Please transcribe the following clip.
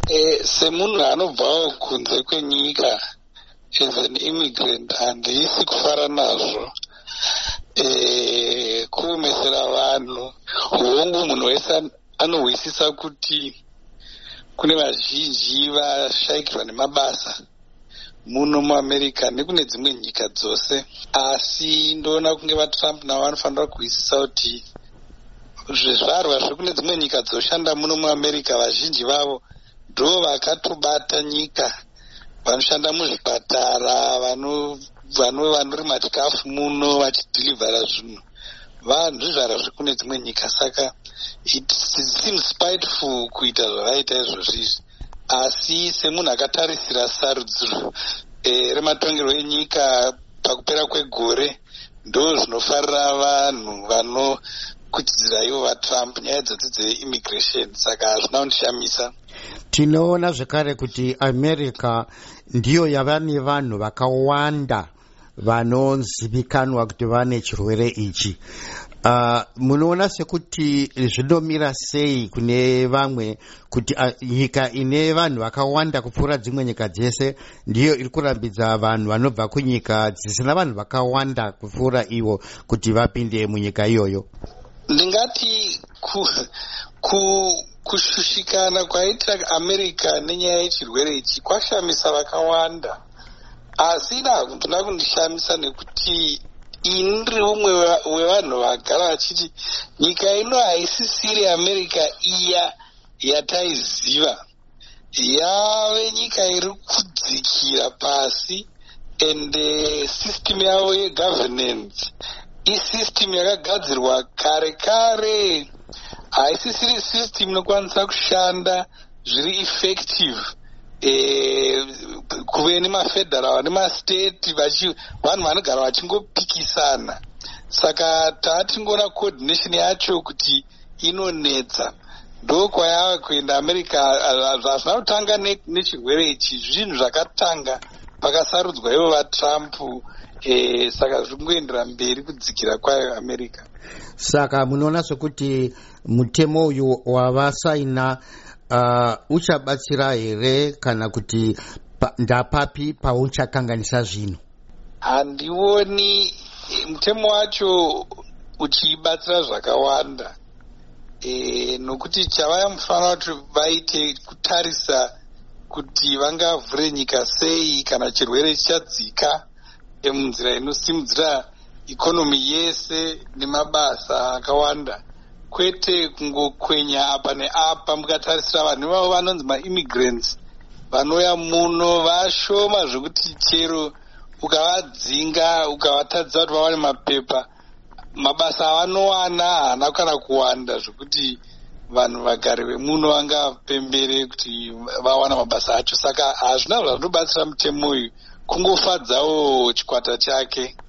semunhu anobvawo kunze kwenyika as an immigrant handisi kufara nazvo. Kuomesera vanhu hongu, munhu wese anohwisisa kuti kune vazhinji vashayikirwa nemabasa muno muamerica nekune dzimwe nyika dzose, asi ndoona kunge vatrump navo vanofanira kuhwisisa kuti zvizvarwa zviri kune dzimwe nyika dzoshanda muno muamerica vazhinji vavo ndo vakatobata nyika, vanoshanda muzvipatara, vanorima chikafu muno vachidhilivhara zvinhu, vanhu zvizvarwa zviri kune dzimwe nyika. Saka it seems spiteful kuita zvavaita izvozvizvi, asi semunhu akatarisira sarudzo rematongerwo enyika pakupera kwegore ndo zvinofarira vanhu vanokutidzira ivo vatrump nyaya dzodzi dzeimmigration. Saka hazvina kundishamisa. Tinoona zvekare kuti America ndiyo yava nevanhu vakawanda vanozivikanwa kuti vane chirwere ichi. Munoona sekuti zvinomira sei kune vamwe kuti nyika ine vanhu vakawanda kupfuura dzimwe nyika dzese ndiyo iri kurambidza vanhu vanobva kunyika dzisina vanhu vakawanda kupfuura ivo kuti vapinde munyika iyoyo? Ndingati kushushikana kwaita America nenyaya yechirwere ichi kwashamisa vakawanda, asi ndinoda kundishamisa nekuti ndiri umwe wevanhu vagara vachiti nyika ino haisisiri America iya yataiziva, yave nyika iri kudzikira pasi, ende system yavo yegovernance isystem yakagadzirwa kare kare, haisisiri system inokwanisa kushanda zviri effective. Kuve nemafederal nemastate vanhu vanogara vachingopikisana. Saka tatingoona coordination yacho kuti inonetsa, ndokwayava kuenda America. Hazvina kutanga nechirwere ichi, zvinhu zvakatanga pakasarudzwa ivo vatrump. Saka zviri kungoendera mberi kudzikira kwayo America. Saka munoona sokuti mutemo uyu wavasaina uchabatsira here kana kuti ndapapi pauchakanganisa zvinhu? Handioni mutemo wacho uchibatsira zvakawanda, nokuti chavanofanira kuti vaite kutarisa kuti vangavhure nyika sei kana chirwere chichadzika munzira inosimudzira ikonomi yese nemabasa akawanda, kwete kungokwenya apa neapa. Mukatarisira vanhu ivavo vanonzi maimmigrants vanouya muno vashoma zvekuti chero ukavadzinga ukavatadzisa kuti vawane mapepa, mabasa avanowana haana kana kuwanda zvekuti vanhu vagari vemuno vangapembere kuti vawana mabasa acho. Saka hazvina zvazvinobatsira mutemo uyu, kungofadzawo chikwata chake.